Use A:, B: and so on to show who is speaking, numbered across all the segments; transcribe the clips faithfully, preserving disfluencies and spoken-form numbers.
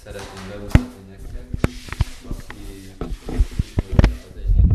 A: szeretném bemutatni nektek, aki az egyik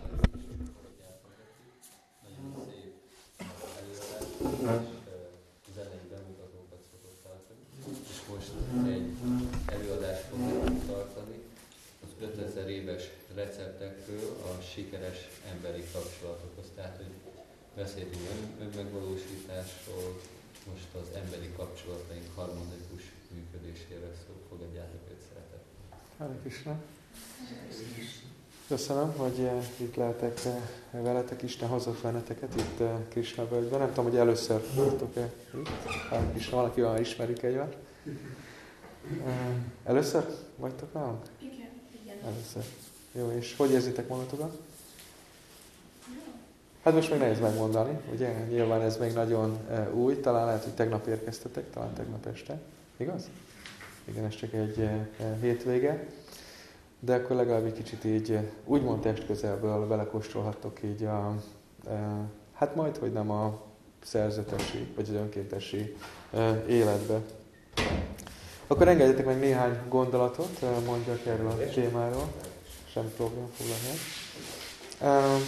A: nagyon szép előadás, és zenei bemutatókat szokott tartani, és most egy előadást fogok tartani az ötezer éves receptekről a sikeres emberi kapcsolatokhoz. Tehát, hogy beszélünk önmegvalósításról, most az emberi kapcsolataink harmonikus működéséről szó. Fogadjátok őt szeretettel.
B: Hare Krishna. Köszönöm, hogy itt lehetek veletek. Isten hozott benneteket itt Krishna völgyben. Nem tudom, hogy először vagytok-e itt. Hare Krishna, valaki olyan ismerik egymást. Először vagytok nálunk?
C: Igen, igen.
B: Először. Jó, és hogy érzitek magatokat? Hát most még nehéz megmondani, ugye? Nyilván ez még nagyon uh, új, talán lehet, hogy tegnap érkeztetek, talán tegnap este. Igaz? Igen, ez csak egy uh, hétvége. De akkor legalább egy kicsit így uh, úgymond testközelből belekóstolhattok így a, uh, hát majd, hogy nem a szerzetesi, vagy az önkéntesi uh, életbe. Akkor engedjetek meg néhány gondolatot, uh, mondjak erről a témáról. Semmi probléma, foglalni. Uh,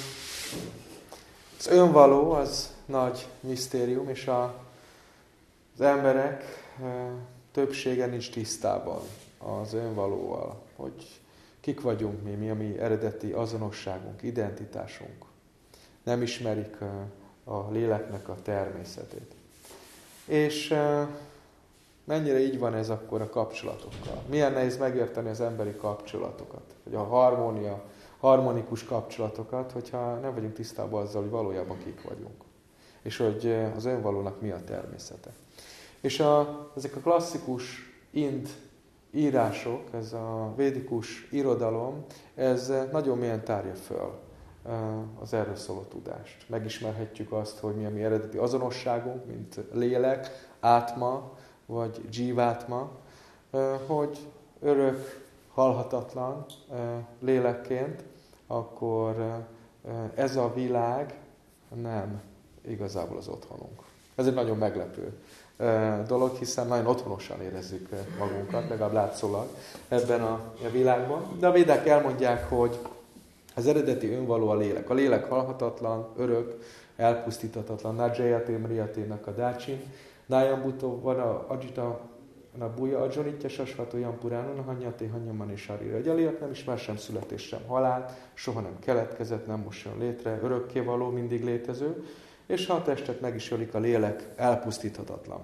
B: Az önvaló az nagy misztérium, és a, az emberek e, többsége nincs tisztában az önvalóval, hogy kik vagyunk mi, mi a mi eredeti azonosságunk, identitásunk. Nem ismerik e, a léleknek a természetét. És e, mennyire így van ez akkor a kapcsolatokkal? Milyen nehéz megérteni az emberi kapcsolatokat, hogy a harmónia, harmonikus kapcsolatokat, hogyha nem vagyunk tisztában azzal, hogy valójában kik vagyunk. És hogy az önvalónak mi a természete. És a, ezek a klasszikus ind írások, ez a védikus irodalom, ez nagyon mélyen tárja föl az erről szóló tudást. Megismerhetjük azt, hogy mi a mi eredeti azonosságunk, mint lélek, átma, vagy dzsívátma, hogy örök, halhatatlan lélekként, akkor ez a világ nem igazából az otthonunk. Ez egy nagyon meglepő dolog, hiszen nagyon otthonosan érezzük magunkat, legalább látszólag ebben a világban. De a védák elmondják, hogy az eredeti önvaló a lélek. A lélek halhatatlan, örök, elpusztíthatatlan. Najayate mriyaténak a dácsin. Nájambutó van a ajita, a buja ajonitya sasvató jampuránon, a hanyate hanyaman és sarira. Egy a lélek nem ismer sem születés, sem halál, soha nem keletkezett, nem most jön létre, örökkévaló, mindig létező, és ha a testet meg is ölik, a lélek elpusztíthatatlan.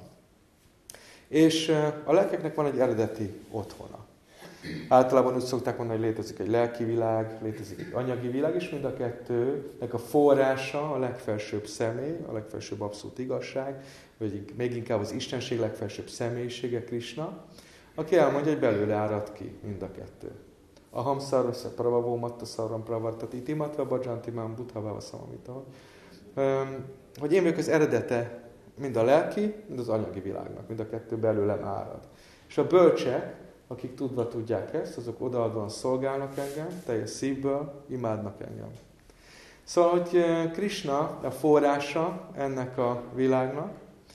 B: És a lelkeknek van egy eredeti otthona. Általában úgy szokták mondani, hogy létezik egy lelki világ, létezik egy anyagi világ, és mind a kettőnek a forrása a legfelsőbb személy, a legfelsőbb abszolút igazság, vagy még inkább az Istenség legfelsőbb személyisége, Krishna, aki elmondja, hogy belőle árad ki mind a kettő. Aham szarvasza pravavó matta szarvam pravartat itimatra bhajantimám buddhavava samamita. Hogy én vagyok az eredete mind a lelki, mind az anyagi világnak, mind a kettő belőlem árad. És a bölcsek, akik tudva tudják ezt, azok odaadóan szolgálnak engem, teljes szívből imádnak engem. Szóval, hogy Krishna a forrása ennek a világnak,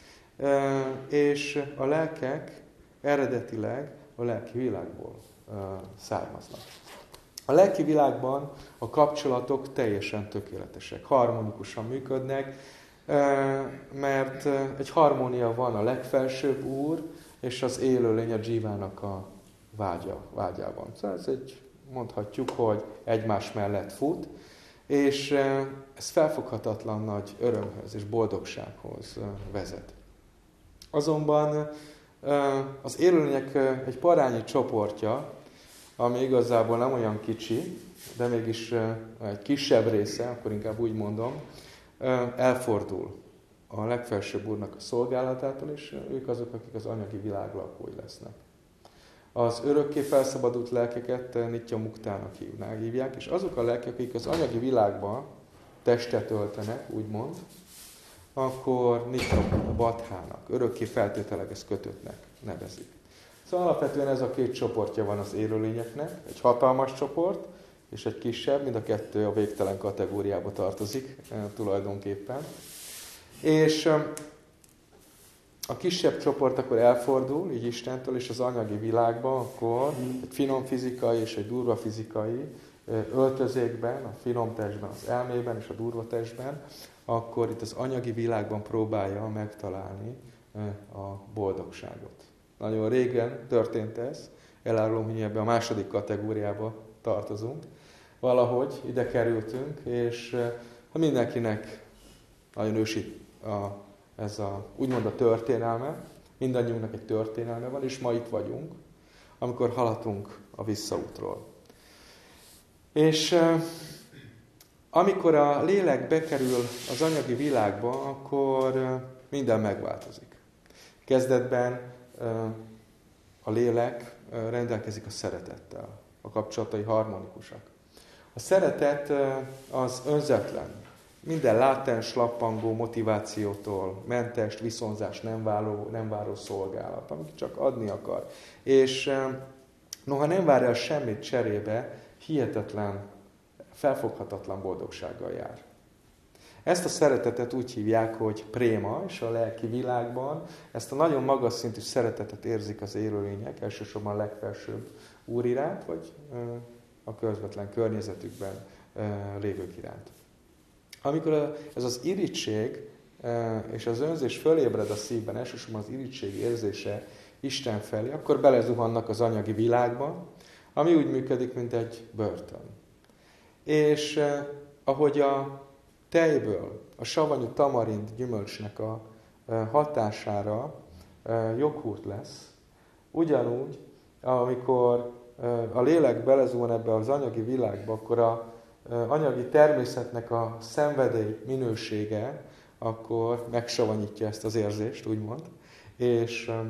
B: és a lelkek eredetileg a lelki világból származnak. A lelki világban a kapcsolatok teljesen tökéletesek, harmonikusan működnek, mert egy harmónia van a legfelsőbb Úr és az élőlény a dzsívának a vágya, vágyában. Szóval ez egy, mondhatjuk, hogy egymás mellett fut, és ez felfoghatatlan nagy örömhöz és boldogsághoz vezet. Azonban az élőlények egy parányi csoportja, ami igazából nem olyan kicsi, de mégis egy kisebb része, akkor inkább úgy mondom, elfordul a legfelsőbb Úrnak a szolgálatától, és ők azok, akik az anyagi világ lakói lesznek. Az örökké felszabadult lelkeket Nitya Muktának hívják, és azok a lelkek, akik az anyagi világban testet öltenek, úgymond, akkor Nitya Badhának, örökké feltételegez kötöttnek nevezik. Szóval alapvetően ez a két csoportja van az élőlényeknek, egy hatalmas csoport, és egy kisebb, mind a kettő a végtelen kategóriába tartozik tulajdonképpen. És a kisebb csoport akkor elfordul, így Istentől, és az anyagi világban, akkor egy finom fizikai és egy durva fizikai öltözékben, a finom testben, az elmében és a durva testben, akkor itt az anyagi világban próbálja megtalálni a boldogságot. Nagyon régen történt ez, elárulom, hogy ebben a második kategóriába tartozunk. Valahogy ide kerültünk, és ha mindenkinek nagyon ősi a, ez a, úgymond a történelme, mindannyiunknak egy történelme van, és ma itt vagyunk, amikor haladunk a visszaútról. És amikor a lélek bekerül az anyagi világba, akkor minden megváltozik. Kezdetben a lélek rendelkezik a szeretettel, a kapcsolatai harmonikusak. A szeretet az önzetlen, minden látens, lappangó motivációtól mentes, viszonzás nem váró, nem váró szolgálat, amit csak adni akar. És noha nem vár el semmit cserébe, hihetetlen, felfoghatatlan boldogsággal jár. Ezt a szeretetet úgy hívják, hogy préma, és a lelki világban ezt a nagyon magas szintű szeretetet érzik az élőlények, elsősorban a legfelsőbb Úr iránt, vagy a közvetlen környezetükben lévők iránt. Amikor ez az irigység és az önzés fölébred a szívben, elsősorban az irigység érzése Isten felé, akkor belezuhannak az anyagi világba, ami úgy működik, mint egy börtön. És eh, ahogy a tejből, a savanyú tamarind gyümölcsnek a eh, hatására eh, joghurt lesz, ugyanúgy, amikor eh, a lélek belezuhan ebbe az anyagi világba, akkor a eh, anyagi természetnek a szenvedély minősége akkor megsavanyítja ezt az érzést, úgymond, és, eh,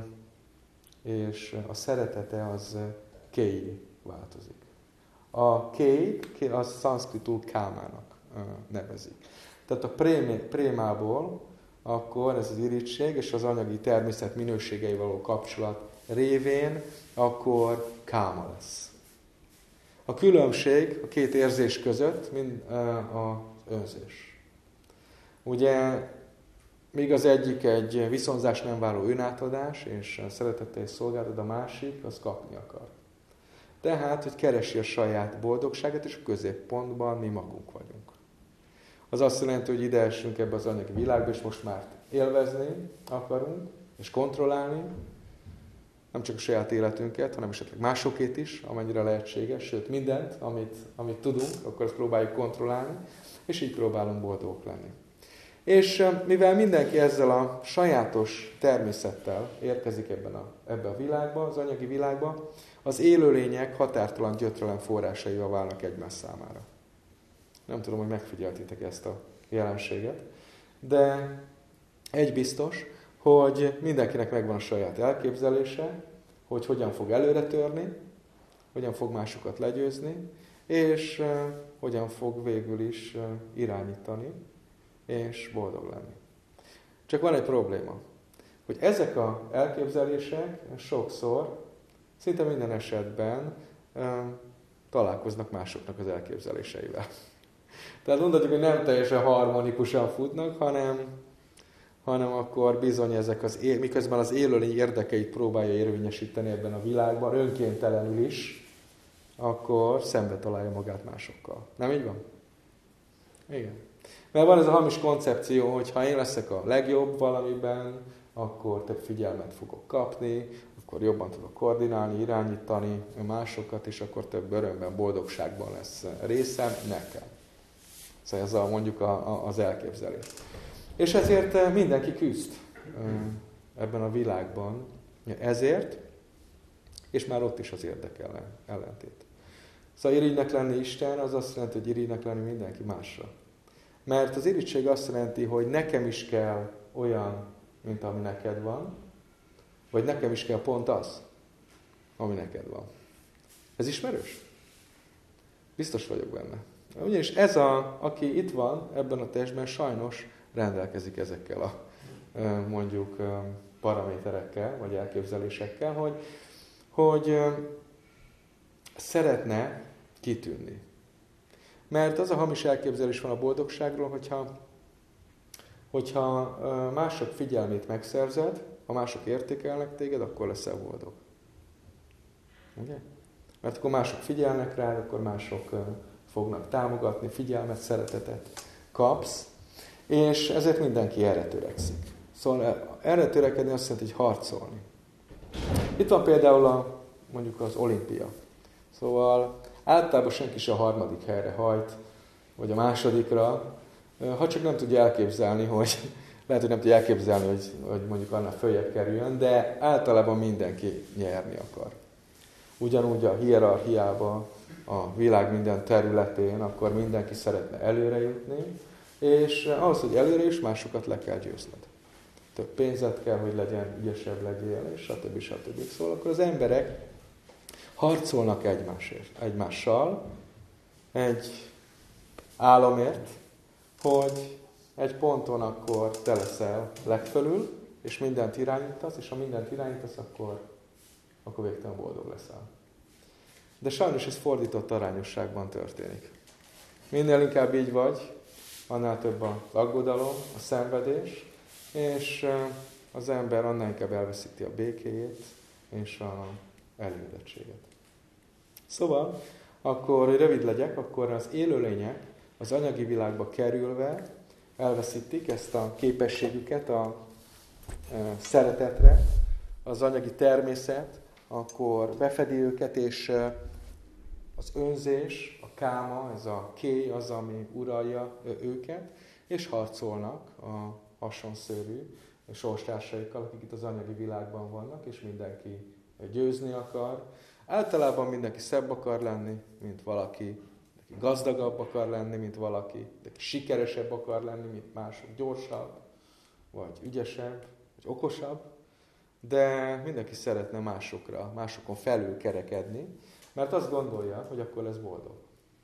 B: és a szeretete az eh, kéi változik. A kéi, az szanszkritul kámának nevezik. Tehát a prémé, prémából akkor ez az irigység és az anyagi természet minőségei való kapcsolat révén akkor káma lesz. A különbség a két érzés között mind az önzés. Ugye míg az egyik egy viszonzás nem váló önátadás és szeretettel szolgáltat, a másik az kapni akar. Tehát, hogy keresi a saját boldogságát, és a középpontban mi magunk vagyunk. Az azt jelenti, hogy ide essünk ebbe az anyagi világba, és most már élvezni akarunk, és kontrollálni, nem csak a saját életünket, hanem esetleg másokét is, amennyire lehetséges, sőt mindent, amit, amit tudunk, akkor azt próbáljuk kontrollálni, és így próbálunk boldogok lenni. És mivel mindenki ezzel a sajátos természettel érkezik ebben a, ebbe a világba, az anyagi világba, az élőlények határtalan gyötrelem forrásaival válnak egymás számára. Nem tudom, hogy megfigyeltétek ezt a jelenséget, de egy biztos, hogy mindenkinek megvan a saját elképzelése, hogy hogyan fog előre törni, hogyan fog másokat legyőzni, és uh, hogyan fog végül is uh, irányítani, és boldog lenni. Csak van egy probléma, hogy ezek az elképzelések sokszor, szinte minden esetben um, találkoznak másoknak az elképzeléseivel. Tehát mondhatjuk, hogy nem teljesen harmonikusan futnak, hanem, hanem akkor bizony ezek az, miközben az élőlény érdekeit próbálja érvényesíteni ebben a világban, önkéntelenül is, akkor szembe találja magát másokkal. Nem így van? Igen. Mert van ez a hamis koncepció, hogy ha én leszek a legjobb valamiben, akkor több figyelmet fogok kapni, akkor jobban tudok koordinálni, irányítani másokat, és akkor több örömben, boldogságban lesz részem nekem. Szóval ez a, mondjuk a, a, az elképzelés. És ezért mindenki küzd ebben a világban. Ezért, és már ott is az érdek ellen, ellentét. Szóval irigynek lenni Isten, az azt jelenti, hogy irigynek lenni mindenki másra. Mert az irigység azt jelenti, hogy nekem is kell olyan, mint ami neked van, vagy nekem is kell pont az, ami neked van. Ez ismerős? Biztos vagyok benne. Ugyanis ez, a, aki itt van ebben a testben, sajnos rendelkezik ezekkel a mondjuk paraméterekkel, vagy elképzelésekkel, hogy, hogy szeretne kitűnni. Mert az a hamis elképzelés van a boldogságról, hogyha, hogyha mások figyelmét megszerzed, Ha mások értékelnek téged, akkor leszel boldog. Ugye? Mert akkor mások figyelnek rád, akkor mások fognak támogatni, figyelmet, szeretetet kapsz, és ezért mindenki erre törekszik. Szóval erre törekedni azt jelenti, hogy harcolni. Itt van például a, mondjuk az olimpia. Szóval általában senki se a harmadik helyre hajt, vagy a másodikra, ha csak nem tudja elképzelni, hogy lehet, hogy nem tudja elképzelni, hogy, hogy mondjuk annál följebb kerüljön, de általában mindenki nyerni akar. Ugyanúgy a hierarchiában, a világ minden területén, akkor mindenki szeretne előre jutni, és ahhoz, hogy előre is másokat le kell győzned. Több pénzed kell, hogy legyen, ügyesebb legyél, és stb. stb. Szóval akkor az emberek harcolnak egymásért, egymással egy álomért, hogy egy ponton akkor te leszel legfölül, és mindent irányítasz, és ha mindent irányítasz, akkor, akkor végtelen boldog leszel. De sajnos ez fordított arányosságban történik. Minél inkább így vagy, annál több az aggodalom, a szenvedés, és az ember annál inkább elveszíti a békéjét és a elégedettséget. Szóval, akkor, hogy rövid legyek, akkor az élőlények az anyagi világba kerülve elveszítik ezt a képességüket a e, szeretetre, az anyagi természet, akkor befedi őket, és e, az önzés, a káma, ez a kéj az, ami uralja őket, és harcolnak a hasonszörű sorstársaikkal, akik itt az anyagi világban vannak, és mindenki győzni akar. Általában mindenki szebb akar lenni, mint valaki, mindenki gazdagabb akar lenni, mint valaki, mindenki sikeresebb akar lenni, mint mások, gyorsabb, vagy ügyesebb, vagy okosabb, de mindenki szeretne másokra, másokon felül kerekedni, mert azt gondolja, hogy akkor lesz boldog.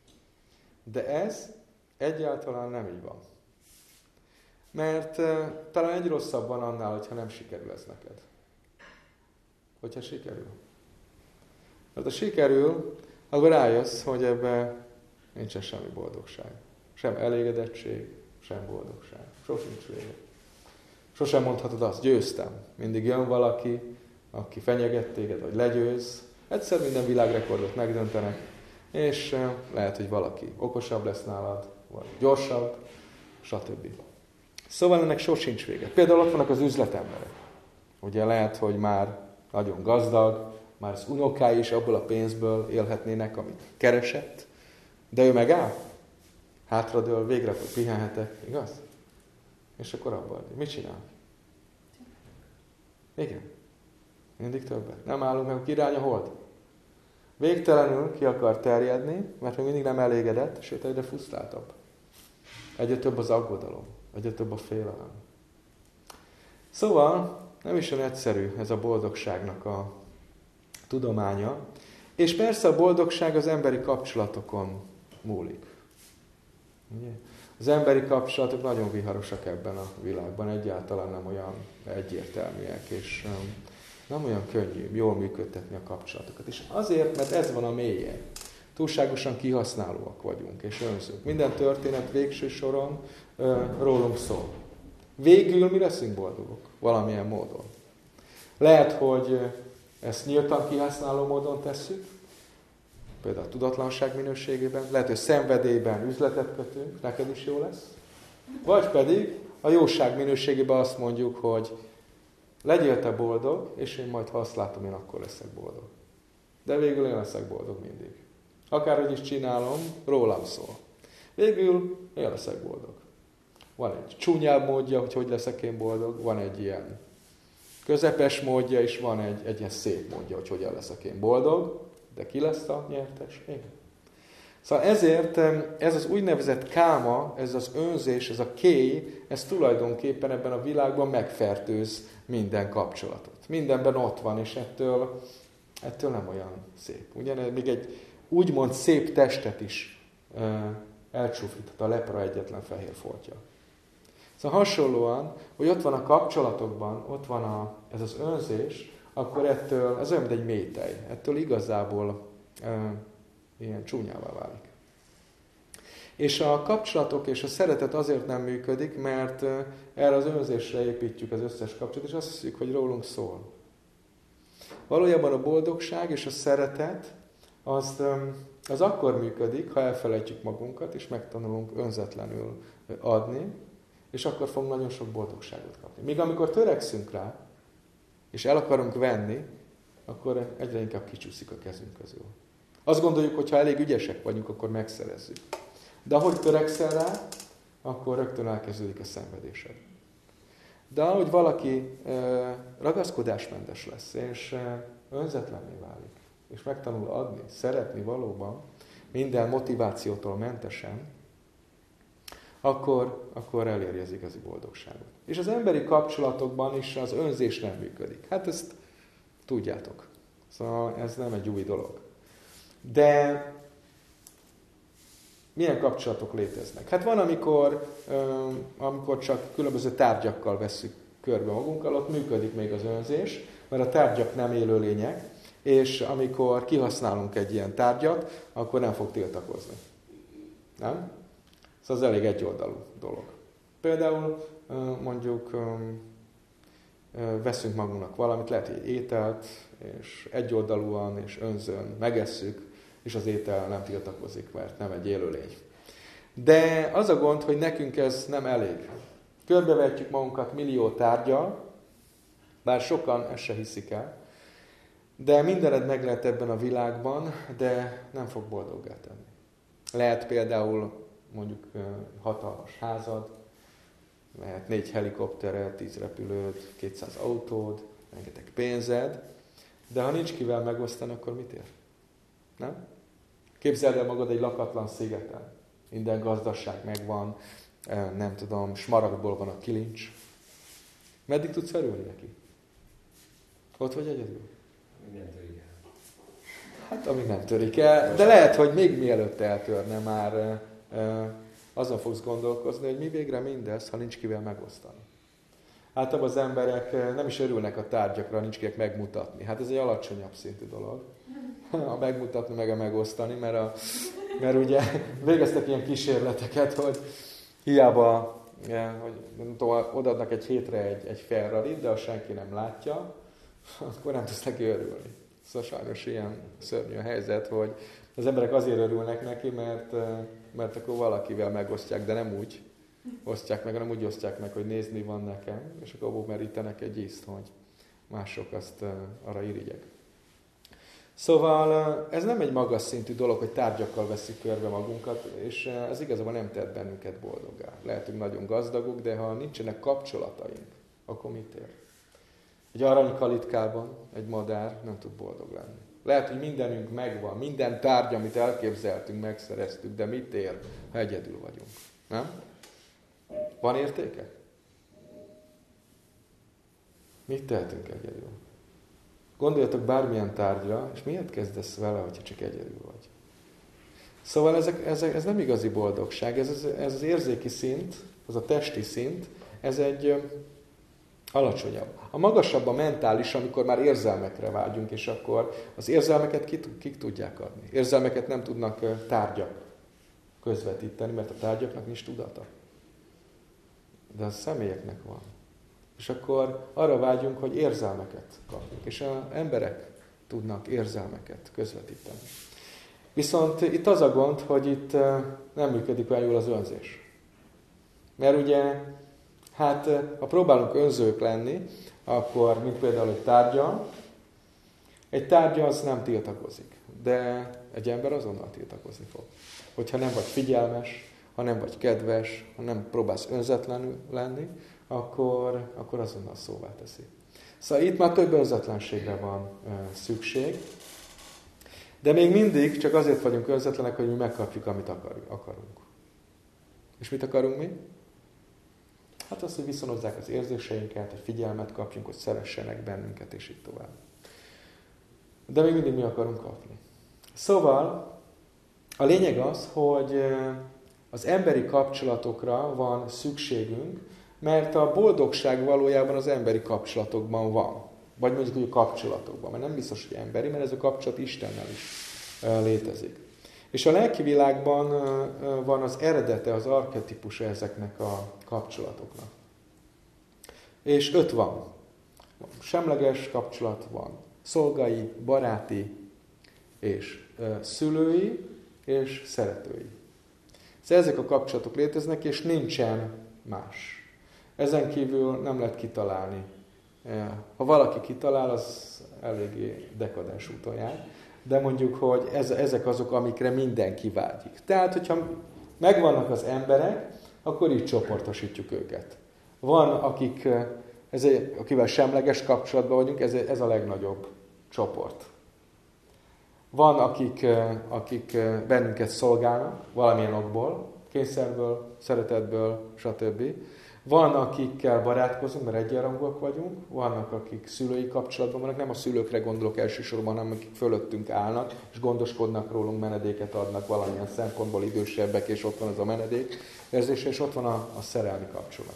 B: De ez egyáltalán nem így van. Mert uh, talán egy rosszabb van annál, hogyha nem sikerül ez neked. Hogyha sikerül. Mert ha sikerül, akkor rájössz, hogy ebben nincsen semmi boldogság. Sem elégedettség, sem boldogság. Sosincs vége. Sosem mondhatod azt, győztem. Mindig jön valaki, aki fenyeget téged, vagy legyőz. Egyszer minden világrekordot megdöntenek, és uh, lehet, hogy valaki okosabb lesz nálad, vagy gyorsabb, stb. Szóval ennek sosincs vége. Például ott vannak az üzletemberek. Ugye lehet, hogy már nagyon gazdag, már az unokái is abból a pénzből élhetnének, amit keresett, de ő megáll, hátradől, végre, hogy pihenhetek, igaz? És akkor abban, mit csinál? Igen. Mindig többet. Nem állunk meg, hogy irány a hold. Végtelenül ki akar terjedni, mert még mindig nem elégedett, sőt egyre frusztráltabb. Egyre több az aggodalom, egyre több a félelem. Szóval nem is olyan egyszerű ez a boldogságnak a tudománya, és persze a boldogság az emberi kapcsolatokon múlik. Ugye? Az emberi kapcsolatok nagyon viharosak ebben a világban, egyáltalán nem olyan egyértelműek, és nem olyan könnyű jól működtetni a kapcsolatokat. És azért, mert ez van a mélyen. Túlságosan kihasználóak vagyunk, és önzők. Minden történet végső soron ö, rólunk szól. Végül mi leszünk boldogok? Valamilyen módon. Lehet, hogy ezt nyíltan kihasználó módon tesszük, például a tudatlanság minőségében, lehet, hogy szenvedélyben üzletet kötünk, neked is jó lesz, vagy pedig a jóság minőségében azt mondjuk, hogy legyél te boldog, és én majd, ha azt látom, én akkor leszek boldog. De végül én leszek boldog mindig. Akárhogy is csinálom, rólam szól. Végül én leszek boldog. Van egy csúnyább módja, hogy hogy leszek én boldog, van egy ilyen közepes módja, és van egy, egy ilyen szép módja, hogy hogyan leszek én boldog, de ki lesz a nyertes? Én. Szóval ezért ez az úgynevezett káma, ez az önzés, ez a kéj, ez tulajdonképpen ebben a világban megfertőz minden kapcsolatot. Mindenben ott van, és ettől, ettől nem olyan szép. Ugye még egy úgymond szép testet is elcsúfíthat a lepra egyetlen fehér foltja. Szóval hasonlóan, hogy ott van a kapcsolatokban, ott van a, ez az önzés, akkor ettől, ez olyan, mint egy métej, ettől igazából e, ilyen csúnyává válik. És a kapcsolatok és a szeretet azért nem működik, mert erre az önzésre építjük az összes kapcsolatot, és azt hiszük, hogy rólunk szól. Valójában a boldogság és a szeretet az, az akkor működik, ha elfelejtjük magunkat, és megtanulunk önzetlenül adni, és akkor fogunk nagyon sok boldogságot kapni. Míg amikor törekszünk rá, és el akarunk venni, akkor egyre inkább kicsúszik a kezünk közül. Azt gondoljuk, hogy ha elég ügyesek vagyunk, akkor megszerezzük. De ahogy törekszel rá, akkor rögtön elkezdődik a szenvedésed. De ahogy valaki e, ragaszkodásmentes lesz, és e, önzetlenné válik, és megtanul adni, szeretni valóban, minden motivációtól mentesen, akkor, akkor eléri az igazi boldogságot. És az emberi kapcsolatokban is az önzés nem működik. Hát ezt tudjátok. Szóval ez nem egy új dolog. De milyen kapcsolatok léteznek? Hát van, amikor, amikor csak különböző tárgyakkal vesszük körbe magunkkal, ott működik még az önzés, mert a tárgyak nem élő lények, és amikor kihasználunk egy ilyen tárgyat, akkor nem fog tiltakozni. Nem? Szóval ez elég egyoldalú dolog. Például mondjuk veszünk magunknak valamit, lehet egy ételt, és egyoldalúan és önzőn megesszük, és az étel nem tiltakozik, mert nem egy élőlény. De az a gond, hogy nekünk ez nem elég. Körbevetjük magunkat millió tárgyal, bár sokan ezt se hiszik el, de mindened meg lehet ebben a világban, de nem fog boldoggá tenni. Lehet például mondjuk hatalmas házad, lehet négy helikoptered, tíz repülőd, kétszáz autód, rengeteg pénzed, de ha nincs kivel megosztani, akkor mit ér? Nem? Képzeld el magad egy lakatlan szigeten. Minden gazdaság megvan, nem tudom, smaragdból van a kilincs. Meddig tudsz örülni neki? Ott vagy egyedül?
A: Amíg nem törik el.
B: Hát amíg nem törik el, de lehet, hogy még mielőtt eltörne már azon fogsz gondolkozni, hogy mi végre mindez, ha nincs kivel megosztani. Általában az emberek nem is örülnek a tárgyakra, nincs kivel megmutatni. Hát ez egy alacsonyabb szintű dolog. A megmutatni, meg a megosztani, mert, a, mert ugye végeztek ilyen kísérleteket, hogy hiába hogy, nem tudom, odaadnak egy hétre egy, egy Ferrarit, de ha senki nem látja, akkor nem tudsz neki örülni. Szóval sajnos ilyen szörnyű a helyzet, hogy az emberek azért örülnek neki, mert, mert akkor valakivel megosztják, de nem úgy osztják meg, hanem úgy osztják meg, hogy nézni van nekem, és akkor abból merítenek egy ízt, hogy mások azt arra irigyek. Szóval ez nem egy magas szintű dolog, hogy tárgyakkal veszik körbe magunkat, és ez igazából nem tett bennünket boldoggá. Lehetünk nagyon gazdagok, de ha nincsenek kapcsolataink, akkor mit ér? Egy aranykalitkában egy madár nem tud boldog lenni. Lehet, hogy mindenünk megvan, minden tárgy, amit elképzeltünk, megszereztük, de mit ér, ha egyedül vagyunk? Nem? Van értéke? Mit tehetünk egyedül? Gondoljatok bármilyen tárgyra, és miért kezdesz vele, hogyha csak egyedül vagy? Szóval ezek, ezek, ez nem igazi boldogság, ez, ez, ez az érzéki szint, az a testi szint, ez egy ö, alacsonyabb. A magasabb a mentális, amikor már érzelmekre vágyunk, és akkor az érzelmeket kik, kik tudják adni. Érzelmeket nem tudnak ö, tárgyak közvetíteni, mert a tárgyaknak nincs tudata. De a személyeknek van. És akkor arra vágyunk, hogy érzelmeket kapjunk. És az emberek tudnak érzelmeket közvetíteni. Viszont itt az a gond, hogy itt nem működik olyan jól az önzés. Mert ugye, hát ha próbálunk önzők lenni, akkor, mint például egy tárgyal, egy tárgya az nem tiltakozik. De egy ember azonnal tiltakozni fog. Hogyha nem vagy figyelmes, ha nem vagy kedves, ha nem próbálsz önzetlenül lenni, akkor, akkor azonnal szóvá teszi. Szóval itt már több önzetlenségre van e, szükség, de még mindig csak azért vagyunk önzetlenek, hogy mi megkapjuk, amit akarunk. És mit akarunk mi? Hát azt, hogy viszonozzák az érzéseinket, hogy figyelmet kapjunk, hogy szeressenek bennünket, és így tovább. De még mindig mi akarunk kapni. Szóval a lényeg az, hogy az emberi kapcsolatokra van szükségünk, mert a boldogság valójában az emberi kapcsolatokban van. Vagy mondjuk úgy kapcsolatokban, mert nem biztos, hogy emberi, mert ez a kapcsolat Istennel is létezik. És a lelki világban van az eredete, az archetipusa ezeknek a kapcsolatoknak. És öt van. Semleges kapcsolat van. Szolgai, baráti, és szülői, és szeretői. Szóval ezek a kapcsolatok léteznek, és nincsen más. Ezen kívül nem lehet kitalálni. Ha valaki kitalál, az eléggé dekadens úton jár. De mondjuk, hogy ez, ezek azok, amikre mindenki vágyik. Tehát, hogyha megvannak az emberek, akkor így csoportosítjuk őket. Van, akik, ez egy, akivel semleges kapcsolatban vagyunk, ez, ez a legnagyobb csoport. Van, akik, akik bennünket szolgálnak valamilyen okból, kényszerből, szeretetből, stb. Van, akikkel barátkozunk, mert egyenrangúak vagyunk, vannak, akik szülői kapcsolatban vannak, nem a szülőkre gondolok elsősorban, hanem akik fölöttünk állnak, és gondoskodnak rólunk, menedéket adnak valamilyen szempontból, idősebbek, és ott van az a menedék érzése, és ott van a, a szerelmi kapcsolat.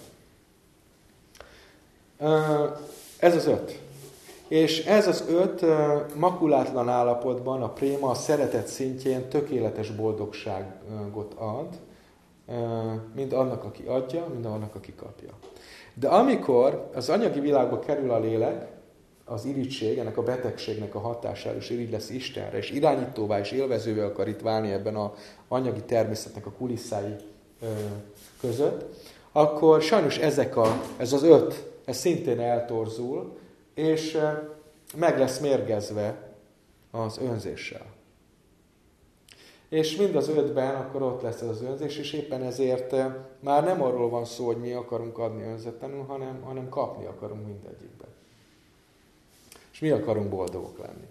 B: Ez az öt. És ez az öt makulátlan állapotban a préma a szeretet szintjén tökéletes boldogságot ad, mind annak, aki adja, mind annak, aki kapja. De amikor az anyagi világba kerül a lélek, az irigység, ennek a betegségnek a hatására, és irigy lesz Istenre, és irányítóvá és élvezővé akar itt válni ebben az anyagi természetnek a kulisszái között, akkor sajnos ezek a, ez az öt, ez szintén eltorzul, és meg lesz mérgezve az önzéssel. És mind az ötben akkor ott lesz ez az önzés, és éppen ezért már nem arról van szó, hogy mi akarunk adni önzetlenül, hanem, hanem kapni akarunk mindegyikben. És mi akarunk boldogok lenni.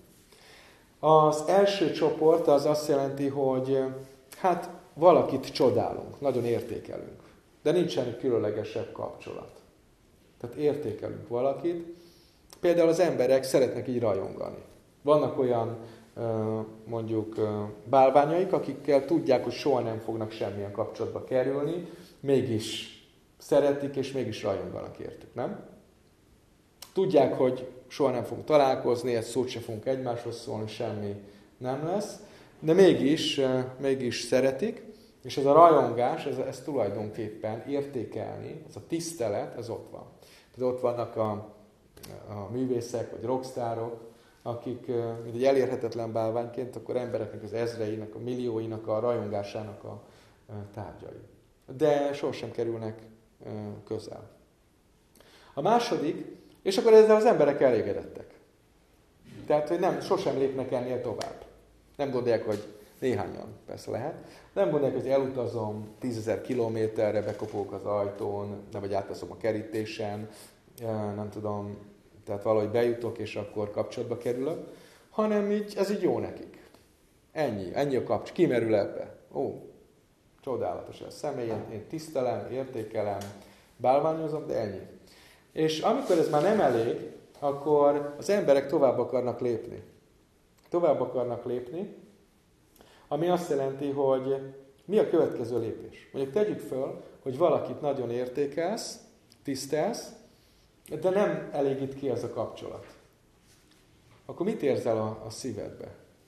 B: Az első csoport az azt jelenti, hogy hát valakit csodálunk, nagyon értékelünk, de nincsen különlegesebb kapcsolat. Tehát értékelünk valakit. Például az emberek szeretnek így rajongani. Vannak olyan mondjuk bálványaik, akikkel tudják, hogy soha nem fognak semmilyen kapcsolatba kerülni, mégis szeretik, és mégis rajonganak értük, nem? Tudják, hogy soha nem fogunk találkozni, egy szót se fogunk egymáshoz szólni, semmi nem lesz, de mégis, mégis szeretik, és ez a rajongás, ez, ez tulajdonképpen értékelni, ez a tisztelet, ez ott van. Tehát ott vannak a, a művészek, vagy rockstárok, akik, mint egy elérhetetlen bálványként, akkor embereknek az ezreinek, a millióinak a rajongásának a tárgyai. De sosem kerülnek közel. A második, és akkor ezzel az emberek elégedettek. Tehát, hogy nem, sosem lépnek ennél tovább. Nem gondolják, hogy néhányan, persze lehet, nem gondolják, hogy elutazom tízezer kilométerre, bekopogok az ajtón, vagy átveszom a kerítésen, nem tudom, tehát valahogy bejutok, és akkor kapcsolatba kerülök, hanem így, ez így jó nekik. Ennyi, ennyi a kapcsolat. Kimerül ebbe. Ó, csodálatos ez. Személyen én tisztelem, értékelem, bálványozom, de ennyi. És amikor ez már nem elég, akkor az emberek tovább akarnak lépni. Tovább akarnak lépni, ami azt jelenti, hogy mi a következő lépés. Mondjuk tegyük föl, hogy valakit nagyon értékelsz, tisztelsz, de nem elégít ki ez a kapcsolat. Akkor mit érzel a, a szívedbe?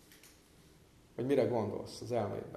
B: Vagy mire gondolsz az elmédben?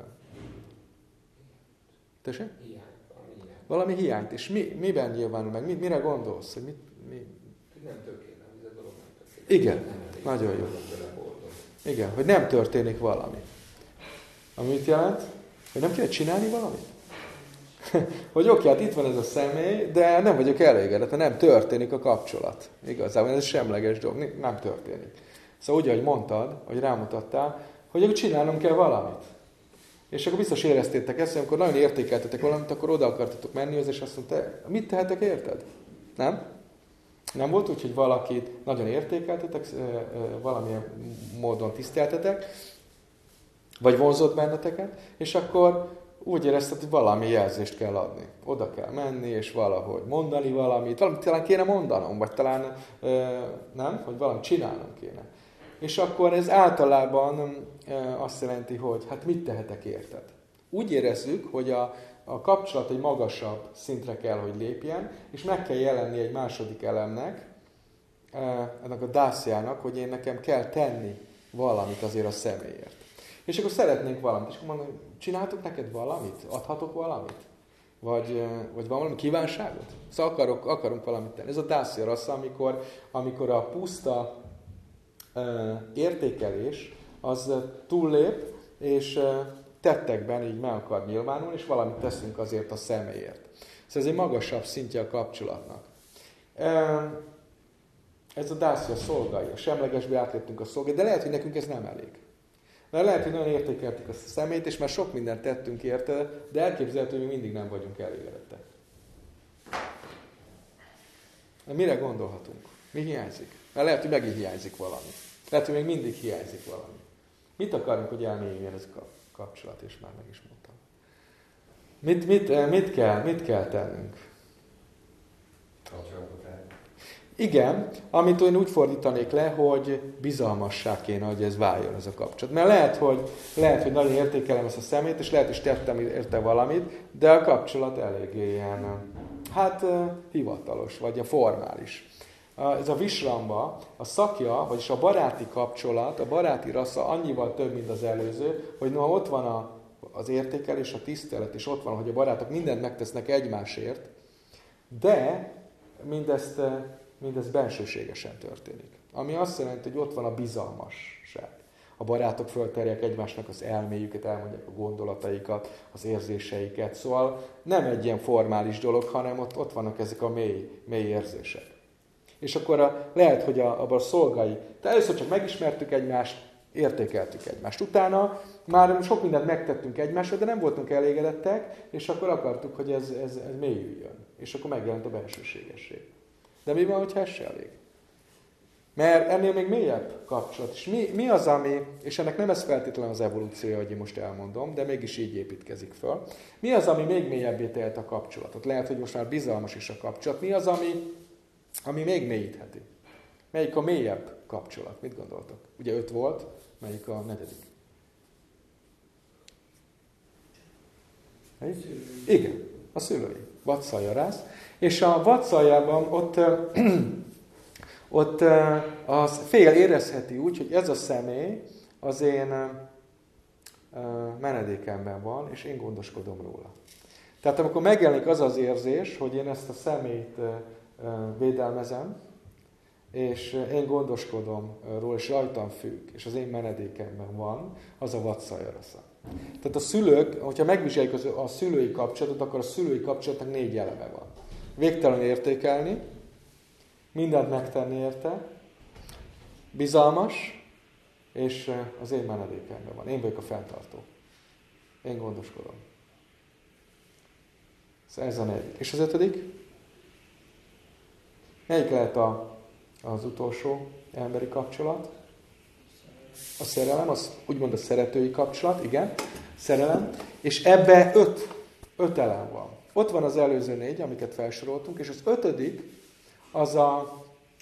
B: Tessék?
A: Hiány. Valami hiány.
B: Valami hiányt. És mi, miben nyilvánul meg? Mi, mire gondolsz? Hogy mit, mi?
A: Nem tökéletes, ez a dolog nem tökéletes.
B: Igen, nem nagyon jó. Igen, hogy nem történik valami. Ami mit jelent? Hogy nem kell csinálni valamit? Hogy oké, hát itt van ez a személy, de nem vagyok elégedett, nem történik a kapcsolat. Igazából ez semleges dolog, nem történik. Szóval úgy, ahogy mondtad, hogy rámutattál, hogy akkor csinálnom kell valamit. És akkor biztos éreztétek ezt, hogy amikor nagyon értékeltetek valamit, akkor oda akartatok menni, és azt mondta, mit tehetek érted? Nem? Nem volt úgy, hogy valakit nagyon értékeltetek, valamilyen módon tiszteltetek, vagy vonzott benneteket, és akkor úgy érezted, hogy valami jelzést kell adni. Oda kell menni, és valahogy mondani valamit. Valamit talán kéne mondanom, vagy talán nem, hogy valamit csinálnom kéne. És akkor ez általában azt jelenti, hogy hát mit tehetek érted? Úgy érezzük, hogy a, a kapcsolat egy magasabb szintre kell, hogy lépjen, és meg kell jelenni egy második elemnek, ennek a dászjának, hogy én nekem kell tenni valamit azért a személyért. És akkor szeretnénk valamit. És akkor mondom, csináltok neked valamit? Adhatok valamit? Vagy, vagy van valami kívánságot? Szóval akarok, akarunk valamit tenni. Ez a Dacia rassza, amikor, amikor a puszta uh, értékelés az uh, túllép, és uh, tettekben így meg akar nyilvánulni, és valamit teszünk azért a személyért. Szóval ez egy magasabb szintje a kapcsolatnak. Uh, ez a Dacia szolgai, a semlegesbe átléptünk a szolgai, de lehet, hogy nekünk ez nem elég. Mert lehet, hogy nagyon értékeltük a szemét, és már sok mindent tettünk érte, de elképzelhető, hogy mi mindig nem vagyunk elégedettek. Mire gondolhatunk? Mi hiányzik? Mert lehet, hogy megint hiányzik valami. Lehet, hogy még mindig hiányzik valami. Mit akarunk, hogy elmélyüljön ez a kapcsolat, és már meg is mondtam. Mit, mit, mit, kell, mit kell tennünk? Igen, amit én úgy fordítanék le, hogy bizalmassá kéne, hogy ez váljon ez a kapcsolat. Mert lehet, hogy, lehet, hogy nagyon értékelem ezt a szemét, és lehet, hogy tettem érte valamit, de a kapcsolat eléggé ilyen, hát hivatalos, vagy a formális. Ez a visramba, a szakja, vagyis a baráti kapcsolat, a baráti rassza annyival több, mint az előző, hogy no, ott van a, az értékelés, a tisztelet, és ott van, hogy a barátok mindent megtesznek egymásért, de mindezt mindez bensőségesen történik. Ami azt jelenti, hogy ott van a bizalmasság. A barátok fölterják egymásnak az elméjüket, elmondják a gondolataikat, az érzéseiket. Szóval nem egy ilyen formális dolog, hanem ott, ott vannak ezek a mély, mély érzések. És akkor a, lehet, hogy a, abban a szolgai, de először csak megismertük egymást, értékeltük egymást. Utána már sok mindent megtettünk egymásra, de nem voltunk elégedettek, és akkor akartuk, hogy ez, ez, ez mélyüljön. És akkor megjelent a bensőségesség. De mi van, hogyha ez se elég? Mert ennél még mélyebb kapcsolat. És mi, mi az, ami, és ennek nem ez feltétlenül az evolúciója, hogy én most elmondom, de mégis így építkezik föl. Mi az, ami még mélyebbé tehet a kapcsolatot? Lehet, hogy most már bizalmas is a kapcsolat. Mi az, ami, ami még mélyítheti? Melyik a mélyebb kapcsolat? Mit gondoltok? Ugye öt volt, melyik a negyedik? Melyik? Igen, a szülői. Vatszaljarász. És a vatszajjában ott, ott az fél érezheti úgy, hogy ez a személy az én menedékemben van, és én gondoskodom róla. Tehát amikor megjelenik az az érzés, hogy én ezt a személyt védelmezem, és én gondoskodom róla, és rajtam függ, és az én menedékemben van, az a vatszajjarasza. Tehát a szülők, hogyha megvizsgáljuk a szülői kapcsolatot, akkor a szülői kapcsolatnak négy eleme van. Végtelen értékelni, mindent megtenni érte, bizalmas, és az én menedékemben van. Én vagyok a fenntartó. Én gondoskodom. Szóval ez a negyedik. És az ötödik? Melyik lehet a, az utolsó emberi kapcsolat? A szerelem, az úgymond a szeretői kapcsolat, igen, szerelem. És ebbe öt, öt elem van. Ott van az előző négy, amiket felsoroltunk, és az ötödik az a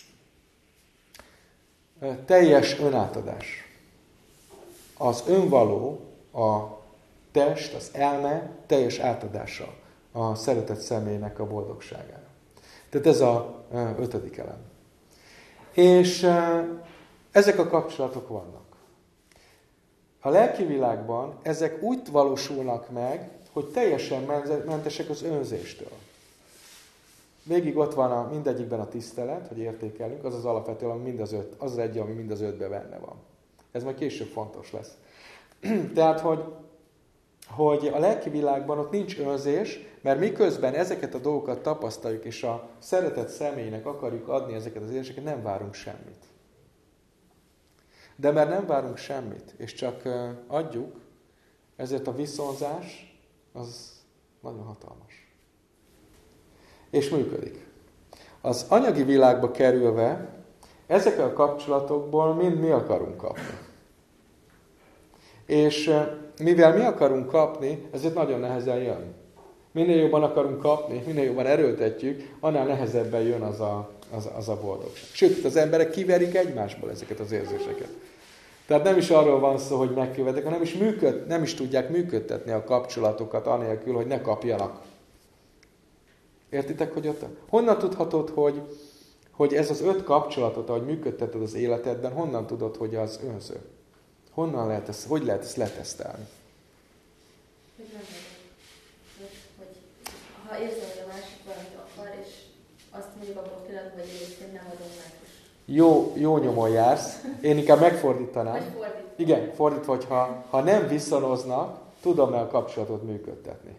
B: teljes önátadás. Az önvaló, a test, az elme teljes átadása a szeretett személynek a boldogságára. Tehát ez a ötödik elem. És ezek a kapcsolatok vannak. A lelki világban ezek úgy valósulnak meg, hogy teljesen mentesek az önzéstől. Végig ott van a, mindegyikben a tisztelet, hogy értékelünk, az az alapvető, ami mind az öt, az az egy, ami mind az ötben benne van. Ez majd később fontos lesz. Tehát, hogy, hogy a lelki világban ott nincs önzés, mert miközben ezeket a dolgokat tapasztaljuk, és a szeretett személynek akarjuk adni ezeket az érzéseket, nem várunk semmit. De mert nem várunk semmit, és csak adjuk, ezért a viszonzás az nagyon hatalmas. És működik. Az anyagi világba kerülve, ezek a kapcsolatokból mind mi akarunk kapni. És mivel mi akarunk kapni, ezért nagyon nehezen jön. Minél jobban akarunk kapni, minél jobban erőltetjük, annál nehezebben jön az a, az, az a boldogság. Sőt, az emberek kiverik egymásból ezeket az érzéseket. Tehát nem is arról van szó, hogy megkövetek, hanem is működ, nem is tudják működtetni a kapcsolatokat anélkül, hogy ne kapjanak. Értitek, hogy ott? Honnan tudhatod, hogy, hogy ez az öt kapcsolatot, ahogy működteted az életedben, honnan tudod, hogy az önző? Honnan lehet ezt, hogy lehet ezt letesztelni?
C: Hogy nem hogy, hogy ha érzem, hogy a másik valamit akar, és azt mondjuk abban a pillanatban, hogy egyébként nem adom meg.
B: Jó, jó nyomon jársz. Én inkább megfordítanám.
C: Vagy fordítva.
B: Igen, fordítva, hogy ha, ha nem viszonoznak, tudom-e a kapcsolatot működtetni.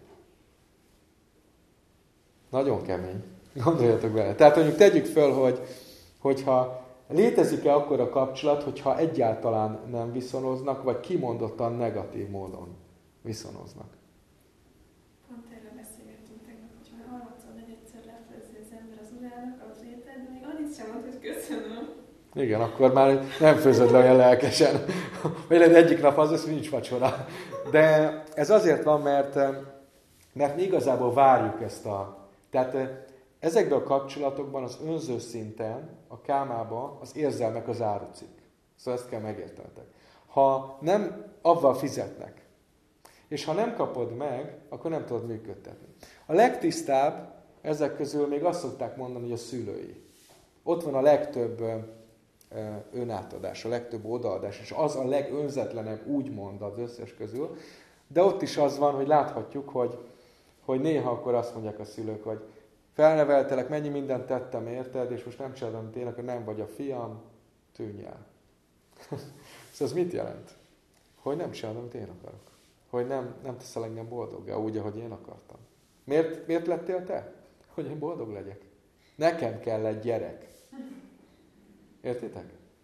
B: Nagyon kemény. Gondoljatok bele. Tehát mondjuk tegyük föl, hogy, hogyha létezik-e akkor a kapcsolat, hogyha egyáltalán nem viszonoznak, vagy kimondottan negatív módon viszonoznak.
D: Pont erről beszélgettünk tegnap, hogy már harmadszor, negyedszer lefőzi az ember az urának az ételt, de még annyit sem mond, hogy köszönöm.
B: Igen, akkor már nem főzöd le olyan lelkesen. Vagy lehet egyik nap az lesz, hogy nincs vacsora. De ez azért van, mert, mert mi igazából várjuk ezt a... Tehát ezekben a kapcsolatokban az önző szinten, a kámában az érzelmek az árucik. Szóval ezt kell megértenetek. Ha nem, avval fizetnek. És ha nem kapod meg, akkor nem tudod működtetni. A legtisztább ezek közül még azt szokták mondani, hogy a szülői. Ott van a legtöbb önátadás, a legtöbb odaadás, és az a legönzetlenebb, úgymond az összes közül. De ott is az van, hogy láthatjuk, hogy, hogy néha akkor azt mondják a szülők, hogy felneveltelek, mennyi mindent tettem érted, és most nem csinálom, amit én, akkor nem vagy a fiam, tűnj el. Szóval ez mit jelent? Hogy nem csinálom, amit én akarok. Hogy nem, nem teszel engem boldoggá, úgy, ahogy én akartam. Miért, miért lettél te? Hogy én boldog legyek. Nekem kell egy gyerek. Értitek?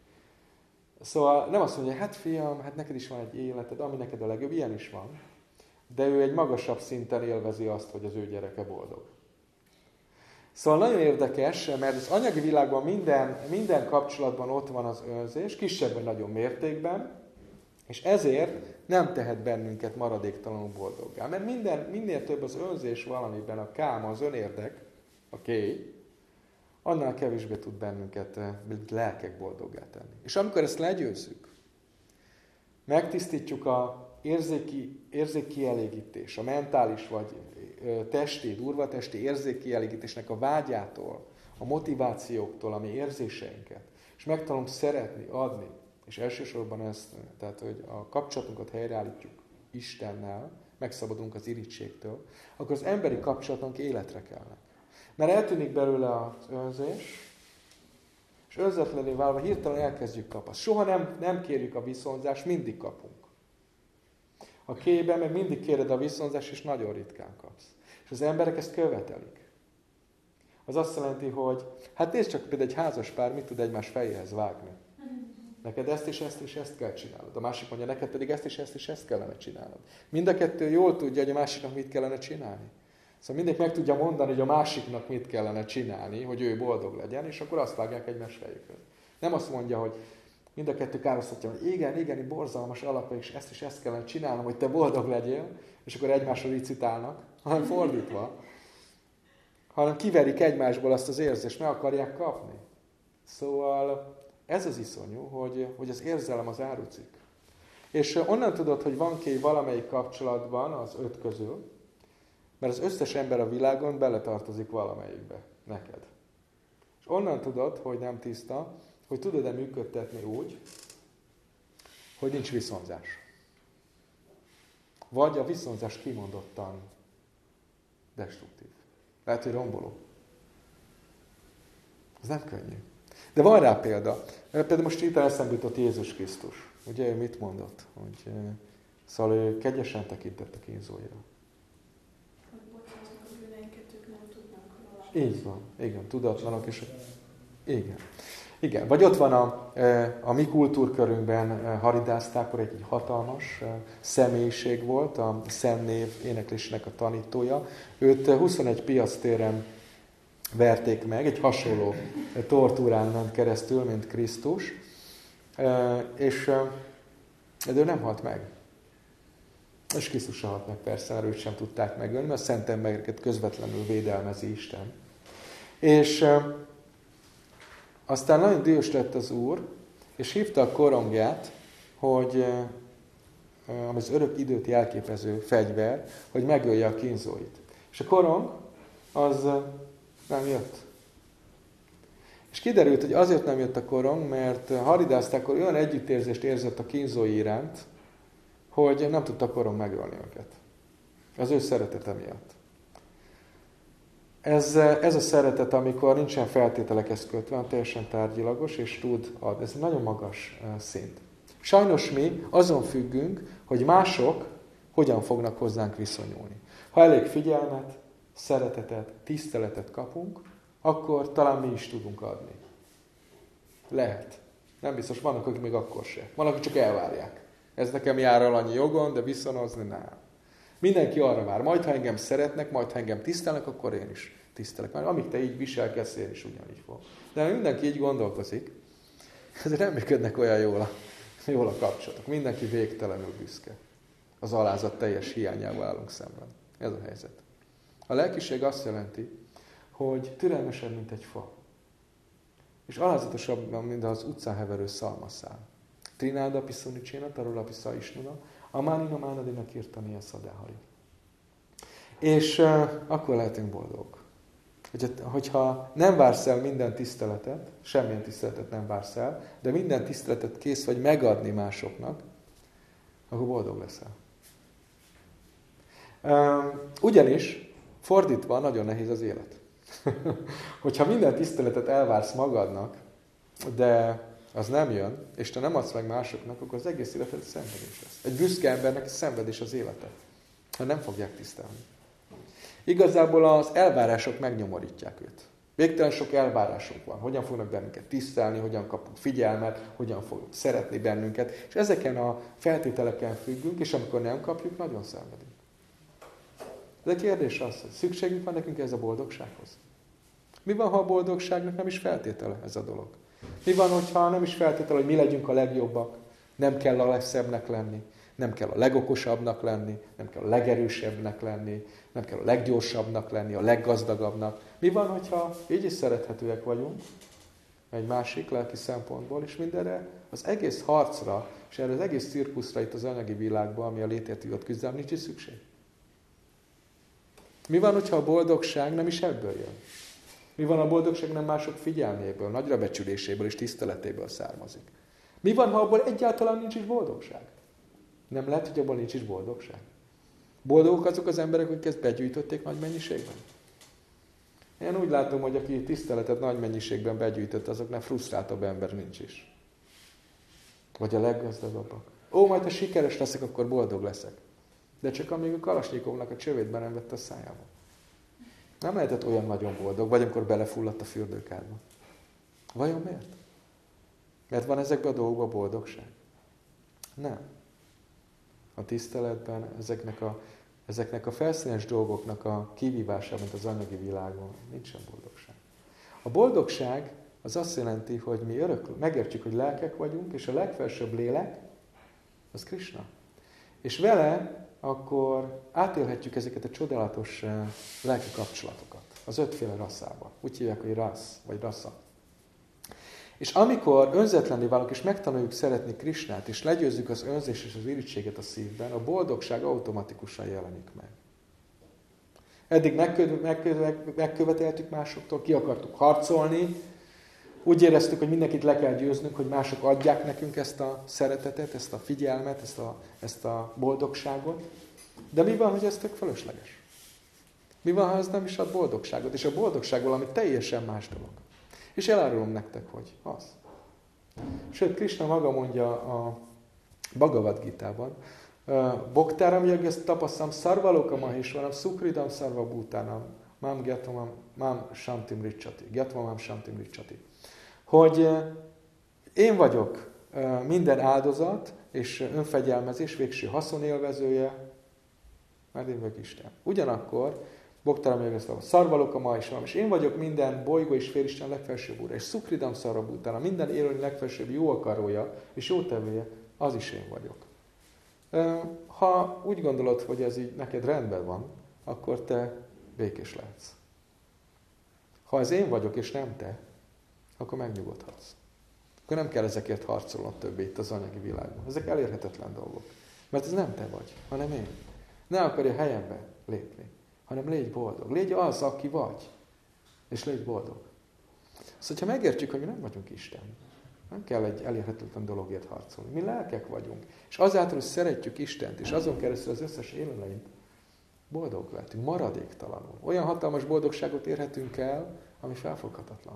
B: Szóval nem azt mondja, hát fiam, hát neked is van egy életed, ami neked a legjobb, ilyen is van. De ő egy magasabb szinten élvezi azt, hogy az ő gyereke boldog. Szóval nagyon érdekes, mert az anyagi világban minden, minden kapcsolatban ott van az önzés, kisebb vagy nagyobb mértékben, és ezért nem tehet bennünket maradéktalanul boldoggá. Mert minden, minél több az önzés valamiben, a káma, az önérdek, a kéj, annál kevésbé tud bennünket, mint lelkek boldoggá tenni. És amikor ezt legyőzzük, megtisztítjuk a érzéki, érzékkielégítés, a mentális vagy testi, durva testi érzékkielégítésnek a vágyától, a motivációktól, ami érzéseinket, és megtanulunk szeretni, adni, és elsősorban ezt, tehát hogy a kapcsolatunkat helyreállítjuk Istennel, megszabadulunk az irítségtől, akkor az emberi kapcsolatunk életre kelnek. Mert eltűnik belőle az önzés, és önzetlenül válva hirtelen elkezdjük kapni. Soha nem, nem kérjük a viszonzást, mindig kapunk. A kéjben meg mindig kéred a viszonzást, és nagyon ritkán kapsz. És az emberek ezt követelik. Az azt jelenti, hogy hát nézd csak, például egy házas pár mit tud egymás fejéhez vágni. Neked ezt és ezt és ezt kell csinálnod. A másik mondja, neked pedig ezt és ezt és ezt kellene csinálnod. Mind a kettő jól tudja, hogy a másiknak mit kellene csinálni. Szóval mindig meg tudja mondani, hogy a másiknak mit kellene csinálni, hogy ő boldog legyen, és akkor azt vágják egymás fejükhöz. Nem azt mondja, hogy mind a kettő károsztatja, hogy igen, igen, borzalmas alapja, és ezt és ezt kellene csinálnom, hogy te boldog legyél, és akkor egymásra licitálnak, hanem fordítva. Hanem kiverik egymásból azt az érzést, meg akarják kapni. Szóval ez az iszonyú, hogy, hogy az érzelem az árucik. És onnan tudod, hogy van ki valamelyik kapcsolatban az öt közül, mert az összes ember a világon beletartozik valamelyikbe, neked. És onnan tudod, hogy nem tiszta, hogy tudod-e működtetni úgy, hogy nincs viszonzás. Vagy a viszonzás kimondottan destruktív. Lehet, hogy romboló. Ez nem könnyű. De van rá példa. Például most itt eszembe jutott Jézus Krisztus. Ugye ő mit mondott? Hogy, szóval ő kegyesen tekintett a kínzóira. Így van. Igen, tudatlanok is. Igen. Igen. Vagy ott van a, a mi kultúrkörünkben Haridász egy, egy hatalmas személyiség volt, a Szentnév éneklésnek a tanítója. Őt huszonegy piactéren verték meg, egy hasonló tortúrán ment keresztül, mint Krisztus, és de ő nem halt meg. És Krisztus sem halt meg persze, mert őt sem tudták megölni, mert a szent embereket közvetlenül védelmezi Isten. És aztán nagyon dühös lett az Úr, és hívta a korongját, hogy ami az örök időt jelképező fegyver, hogy megölje a kínzóit. És a korong az nem jött. És kiderült, hogy azért nem jött a korong, mert Haridástákor olyan együttérzést érzett a kínzói iránt, hogy nem tudta a korong megölni őket. Az ő szeretete miatt. Ez, ez a szeretet, amikor nincsen feltételekhez kötve, hanem teljesen tárgyilagos, és tud adni. Ez egy nagyon magas szint. Sajnos mi azon függünk, hogy mások hogyan fognak hozzánk viszonyulni. Ha elég figyelmet, szeretetet, tiszteletet kapunk, akkor talán mi is tudunk adni. Lehet. Nem biztos, vannak, akik még akkor se. Vannak, akik csak elvárják. Ez nekem jár el annyi jogon, de viszonozni nem. Mindenki arra vár. Majd, ha engem szeretnek, majd, ha engem tisztelnek, akkor én is tisztelek. Mert amíg te így viselkedsz, én is ugyanígy fog. De ha mindenki így gondolkozik, ezért nem működnek olyan jól a, jól a kapcsolatok. Mindenki végtelenül büszke. Az alázat teljes hiányával állunk szemben. Ez a helyzet. A lelkiség azt jelenti, hogy türelmesebb, mint egy fa. És alázatosabban, mint az utcán heverő szalmaszál. Trináda piszonicsina, tarula piszaisnuna, amánina mánadina kirtania szadáhari. És uh, akkor lehetünk boldogok. Hogyha nem vársz el minden tiszteletet, semmilyen tiszteletet nem vársz el, de minden tiszteletet kész vagy megadni másoknak, akkor boldog leszel. Uh, ugyanis, fordítva, nagyon nehéz az élet. Hogyha minden tiszteletet elvársz magadnak, de az nem jön, és te nem adsz meg másoknak, akkor az egész életed szenvedés lesz. Egy büszke embernek szenvedés az élete, ha nem fogják tisztelni. Igazából az elvárások megnyomorítják őt. Végtelen sok elvárásunk van. Hogyan fognak bennünket tisztelni, hogyan kapunk figyelmet, hogyan fognak szeretni bennünket. És ezeken a feltételeken függünk, és amikor nem kapjuk, nagyon szenvedünk. De a kérdés az, hogy szükségünk van nekünk ez a boldogsághoz. Mi van, ha a boldogságnak nem is feltétele ez a dolog? Mi van, hogyha nem is feltétele, hogy mi legyünk a legjobbak, nem kell a legszebbnek lenni, nem kell a legokosabbnak lenni, nem kell a legerősebbnek lenni, nem kell a leggyorsabbnak lenni, a leggazdagabbnak. Mi van, hogyha így is szerethetőek vagyunk, egy másik lelki szempontból, és mindenre az egész harcra, és erre az egész cirkuszra itt az anyagi világban, ami a létért hívott küzdelem, nincs is szükség. Mi van, hogyha a boldogság nem is ebből jön? Mi van, a boldogság nem mások figyelméből, nagyra becsüléséből és tiszteletéből származik? Mi van, ha abból egyáltalán nincs is boldogság? Nem lehet, hogy abból nincs is boldogság. Boldogok azok az emberek, akik ezt begyűjtötték nagy mennyiségben? Én úgy látom, hogy aki tiszteletet nagy mennyiségben begyűjtött, azoknál frusztráltabb ember nincs is. Vagy a leggazdagabbak. Ó, majd ha sikeres leszek, akkor boldog leszek. De csak amíg a Kalasnyikovnak a csövét be nem vette a szájába. Nem lehetett olyan nagyon boldog, vagy amikor belefulladt a fürdőkádba. Vajon miért? Mert van ezekben a dolgokban boldogság? Nem. A tiszteletben ezeknek a, ezeknek a felszínes dolgoknak a kivívásában, mint az anyagi világon, nincsen boldogság. A boldogság az azt jelenti, hogy mi örök, megértjük, hogy lelkek vagyunk, és a legfelsőbb lélek, az Krisna. És vele akkor átélhetjük ezeket a csodálatos lelki kapcsolatokat. Az ötféle rasszában. Úgy hívják, hogy rassz, vagy rassza. És amikor önzetlenné válunk, és megtanuljuk szeretni Krisnát, és legyőzzük az önzés és az irítséget a szívben, a boldogság automatikusan jelenik meg. Eddig megköveteltük másoktól, ki akartuk harcolni, úgy éreztük, hogy mindenkit le kell győznünk, hogy mások adják nekünk ezt a szeretetet, ezt a figyelmet, ezt a, ezt a boldogságot. De mi van, hogy ez tök fölösleges? Mi van, ha ez nem is ad boldogságot? És a boldogság valami teljesen más dolog. És elárulom nektek, hogy az. Sőt, Krisna maga mondja a Bhagavad Gitában, Bhaktáram yagyaszt tapasszam szarvalóka mahésvaram szukridam szarva bhutánam mám gyatvam mám shantim ricsati. Gyatvam mám shantim ricsati. Hogy én vagyok minden áldozat és önfegyelmezés végső haszonélvezője, mert én vagyok Isten. Ugyanakkor Bhaktáram yagyaszt szarvalóka mahésvaram, és én vagyok minden bolygó és félisten legfelsőbb úra, és szukridam szarva bhutánam, minden élőlény legfelsőbb jó akarója és jó tevője, az is én vagyok. Ha úgy gondolod, hogy ez így neked rendben van, akkor te békés lehetsz. Ha ez én vagyok, és nem te, akkor megnyugodhatsz. Akkor nem kell ezekért harcolnod többé itt az anyagi világban. Ezek elérhetetlen dolgok. Mert ez nem te vagy, hanem én. Ne akarj a helyembe lépni, hanem légy boldog. Légy az, aki vagy, és légy boldog. Szóval, ha megértjük, hogy mi nem vagyunk Isten, nem kell egy elérhetetlen dologért harcolni. Mi lelkek vagyunk. És azáltal, hogy szeretjük Istent, és azon keresztül az összes élőlenyt, boldog lehetünk, maradéktalanul. Olyan hatalmas boldogságot érhetünk el, ami felfoghatatlan.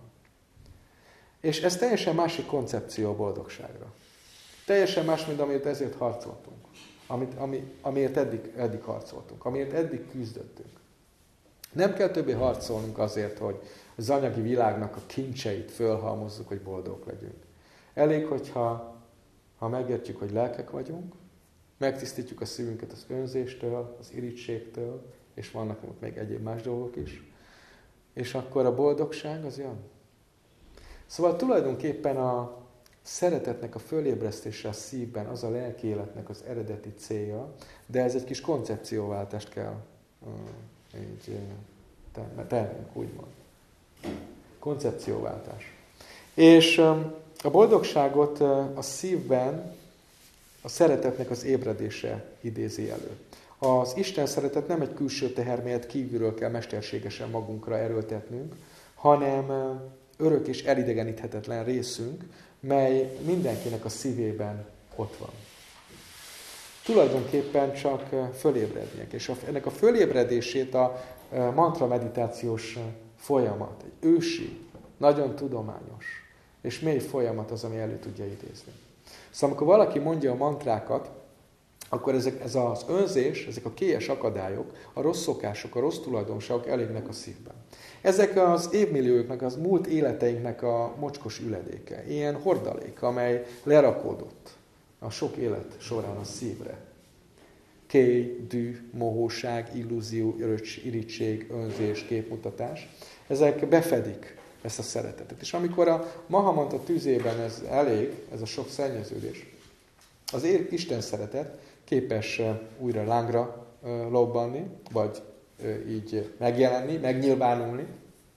B: És ez teljesen másik koncepció a boldogságra. Teljesen más, mint amiért ezért harcoltunk. Amit, ami, amiért eddig, eddig harcoltunk. Amiért eddig küzdöttünk. Nem kell többé harcolnunk azért, hogy az anyagi világnak a kincseit fölhalmozzuk, hogy boldogok legyünk. Elég, hogyha ha megértjük, hogy lelkek vagyunk, megtisztítjuk a szívünket az önzéstől, az irítségtől, és vannak ott még egyéb más dolgok is, és akkor a boldogság az jön. Szóval tulajdonképpen a szeretetnek a fölébresztése a szívben az a lelki életnek az eredeti célja, de ez egy kis koncepcióváltást kell uh, így uh, tennünk, úgymond. Koncepcióváltás. És um, a boldogságot uh, a szívben a szeretetnek az ébredése idézi elő. Az Isten szeretet nem egy külső teher, melyet kívülről kell mesterségesen magunkra erőltetnünk, hanem uh, örök és elidegeníthetetlen részünk, mely mindenkinek a szívében ott van. Tulajdonképpen csak fölébredniek. És ennek a fölébredését a mantra meditációs folyamat, egy ősi, nagyon tudományos és mély folyamat az, ami elő tudja idézni. Szóval amikor valaki mondja a mantrákat, akkor ezek, ez az önzés, ezek a kélyes akadályok, a rossz szokások, a rossz tulajdonságok elégnek a szívben. Ezek az évmillióknak, az múlt életeinknek a mocskos üledéke. Ilyen hordalék, amely lerakódott a sok élet során a szívre. Kély, dű, mohóság, illúzió, öröcs, irítség, önzés, képmutatás. Ezek befedik ezt a szeretetet. És amikor a Mahamantra tüzében ez elég, ez a sok szennyeződés, az Isten szeretet képes újra lángra lobbanni, vagy így megjelenni, megnyilvánulni,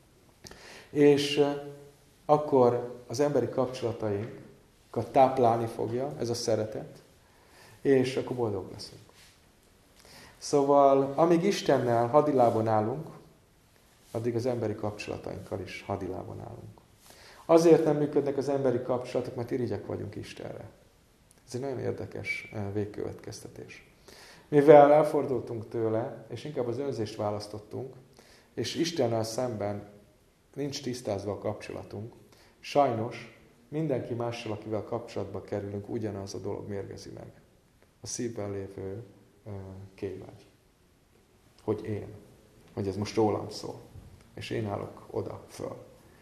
B: és akkor az emberi kapcsolatainkat táplálni fogja ez a szeretet, és akkor boldog leszünk. Szóval, amíg Istennel hadilában állunk, addig az emberi kapcsolatainkkal is hadilában állunk. Azért nem működnek az emberi kapcsolatok, mert irigyek vagyunk Istenre. Ez egy nagyon érdekes végkövetkeztetés. Mivel elfordultunk tőle, és inkább az önzést választottunk, és Istennel szemben nincs tisztázva a kapcsolatunk, sajnos mindenki mással, akivel kapcsolatba kerülünk, ugyanaz a dolog mérgezi meg. A szívben lévő uh, kévágy. Hogy én. Hogy ez most rólam szól. És én állok oda föl.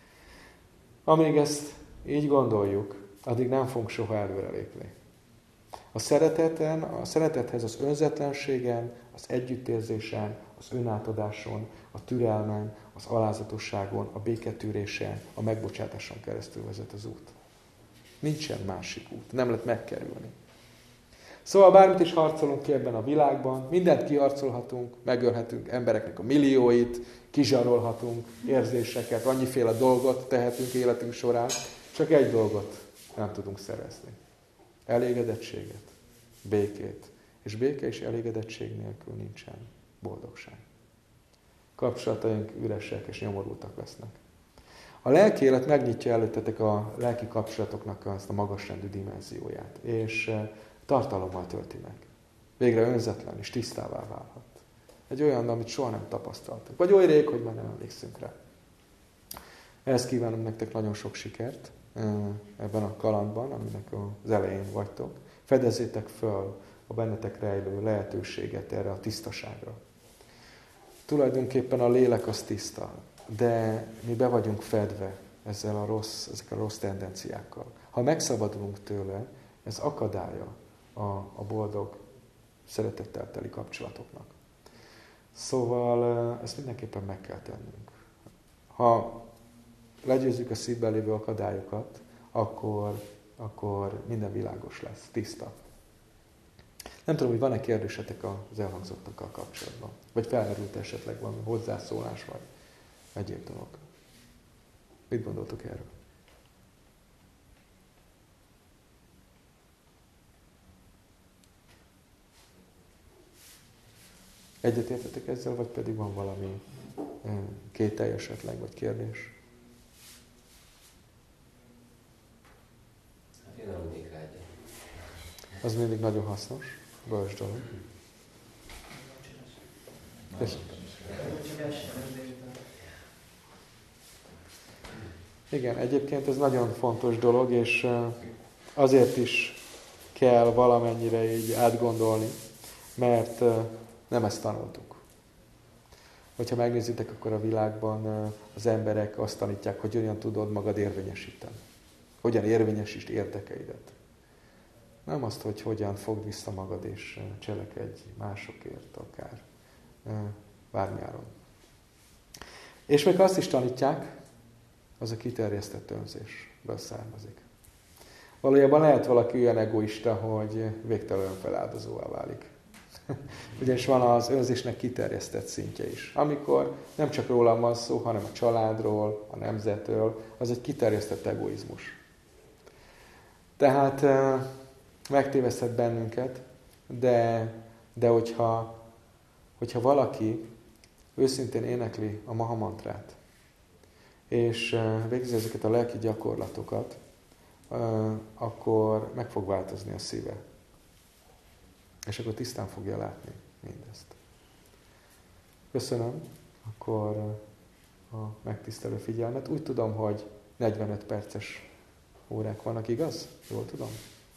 B: Amíg ezt így gondoljuk, addig nem fogunk soha előrelépni. A szereteten, a szeretethez az önzetlenségen, az együttérzésen, az önátadáson, a türelmen, az alázatosságon, a béketűrésen, a megbocsátáson keresztül vezet az út. Nincsen másik út, nem lehet megkerülni. Szóval bármit is harcolunk ki ebben a világban, mindent kiharcolhatunk, megölhetünk embereknek a millióit, kizsarolhatunk érzéseket, annyiféle dolgot tehetünk életünk során, csak egy dolgot nem tudunk szerezni. Elégedettséget, békét. És béke és elégedettség nélkül nincsen boldogság. Kapcsolataink üresek és nyomorultak lesznek. A lelki élet megnyitja előttetek a lelki kapcsolatoknak azt a magasrendű dimenzióját, és tartalommal tölti meg. Végre önzetlen és tisztává válhat. Egy olyan, amit soha nem tapasztaltak. Vagy oly rég, hogy már nem emlékszünk rá. Ehhez kívánom nektek nagyon sok sikert ebben a kalandban, aminek az elején vagytok. Fedezzétek föl a bennetek rejlő lehetőséget erre a tisztaságra. Tulajdonképpen a lélek az tiszta, de mi be vagyunk fedve ezzel a rossz, ezek a rossz tendenciákkal. Ha megszabadulunk tőle, ez akadálya a, a boldog, szeretettel teli kapcsolatoknak. Szóval ezt mindenképpen meg kell tennünk. Ha legyőzzük a szívben lévő akadályokat, akkor, akkor minden világos lesz, tiszta. Nem tudom, hogy van-e kérdésetek az elhangzottakkal kapcsolatban, vagy felmerült esetleg valami hozzászólás, vagy egyéb dolog. Mit gondoltok erről? Egyetértetek ezzel, vagy pedig van valami kételj esetleg, vagy kérdés? az mindig nagyon hasznos, bölcs dolog. És igen, egyébként ez nagyon fontos dolog, és azért is kell valamennyire így átgondolni, mert nem ezt tanultuk. Hogyha megnézitek, akkor a világban az emberek azt tanítják, hogy hogyan tudod magad érvényesíteni. Hogyan érvényesítsd érdekeidet. Nem azt, hogy hogyan fogd vissza magad és cselekedj másokért akár. Bármiáron. És még azt is tanítják, az a kiterjesztett önzésből származik. Valójában lehet valaki olyan egoista, hogy végtelenül feláldozóvá válik. Ugyanis van az önzésnek kiterjesztett szintje is. Amikor nem csak rólam van szó, hanem a családról, a nemzetről, az egy kiterjesztett egoizmus. Tehát megtéveszthet bennünket, de, de hogyha, hogyha valaki őszintén énekli a Maha mantrát, és végzi ezeket a lelki gyakorlatokat, akkor meg fog változni a szíve. És akkor tisztán fogja látni mindezt. Köszönöm akkor a megtisztelő figyelmet. Úgy tudom, hogy negyvenöt perces órák vannak, igaz? Jól tudom?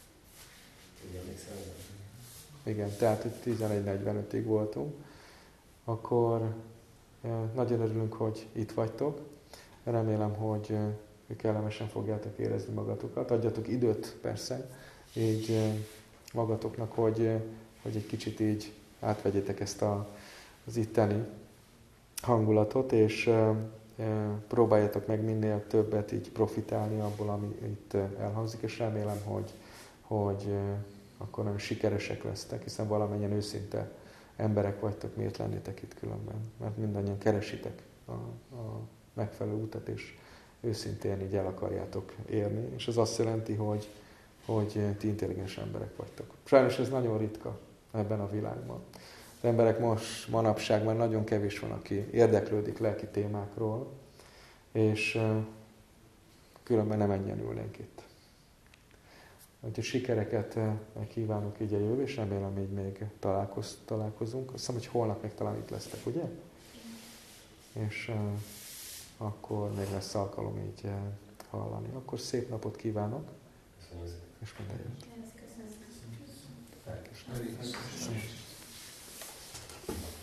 B: Igen, tehát itt tizenegy negyvenötig voltunk. Akkor nagyon örülünk, hogy itt vagytok. Remélem, hogy kellemesen fogjátok érezni magatokat. Adjatok időt persze, így magatoknak, hogy, hogy egy kicsit így átvegyétek ezt a, az itteni hangulatot, és próbáljátok meg minél többet így profitálni abból, ami itt elhangzik, és remélem, hogy, hogy akkor nagyon sikeresek lesztek, hiszen valamennyien őszinte emberek vagytok, miért lennétek itt különben, mert mindannyian keresitek a, a megfelelő utat, és őszintén így el akarjátok érni, és ez azt jelenti, hogy, hogy ti intelligens emberek vagytok. Sajnos ez nagyon ritka ebben a világban. Az emberek most, manapság már nagyon kevés van, aki érdeklődik lelki témákról, és különben nem ennyien ülnénk itt. Úgyhogy sikereket kívánok így a jövő, és remélem így még találkoz, találkozunk. Azt hiszem, hogy holnap még talán itt lesztek, ugye? És uh, akkor még lesz alkalom így uh, hallani. Akkor szép napot kívánok, és minden jót.
C: Köszönöm.
A: Köszönöm.